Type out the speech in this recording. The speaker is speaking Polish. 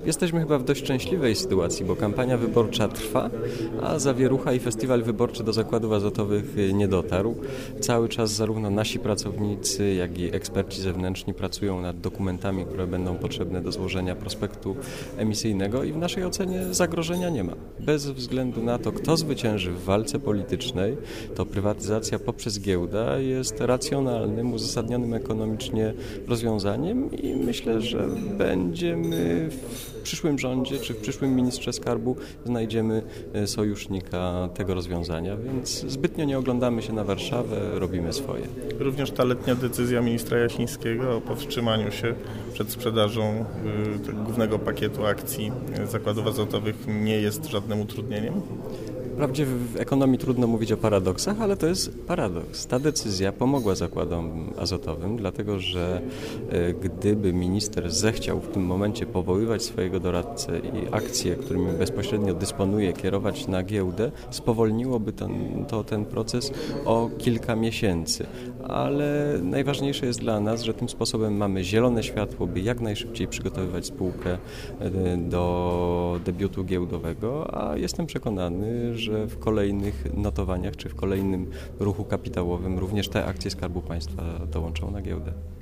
Jesteśmy chyba w dość szczęśliwej sytuacji, bo kampania wyborcza trwa, a zawierucha i festiwal wyborczy do zakładów azotowych nie dotarł. Cały czas zarówno nasi pracownicy, jak i eksperci zewnętrzni pracują nad dokumentami, które będą potrzebne do złożenia prospektu emisyjnego i w naszej ocenie zagrożenia nie ma. Bez względu na to, kto zwycięży w walce politycznej, to prywatyzacja poprzez giełdę jest racjonalnym, uzasadnionym ekonomicznie rozwiązaniem i myślę, że będziemy w przyszłym rządzie czy w przyszłym ministrze skarbu znajdziemy sojusznika tego rozwiązania, więc zbytnio nie oglądamy się na Warszawę, robimy swoje. Również ta letnia decyzja ministra Jasińskiego o powstrzymaniu się przed sprzedażą tego głównego pakietu akcji zakładów azotowych nie jest żadnym utrudnieniem? Wprawdzie w ekonomii trudno mówić o paradoksach, ale to jest paradoks. Ta decyzja pomogła zakładom azotowym, dlatego że gdyby minister zechciał w tym momencie powoływać swojego doradcę i akcje, którymi bezpośrednio dysponuje, kierować na giełdę, spowolniłoby ten proces o kilka miesięcy. Ale najważniejsze jest dla nas, że tym sposobem mamy zielone światło, by jak najszybciej przygotowywać spółkę do debiutu giełdowego, a jestem przekonany, że w kolejnych notowaniach czy w kolejnym ruchu kapitałowym również te akcje Skarbu Państwa dołączą na giełdę.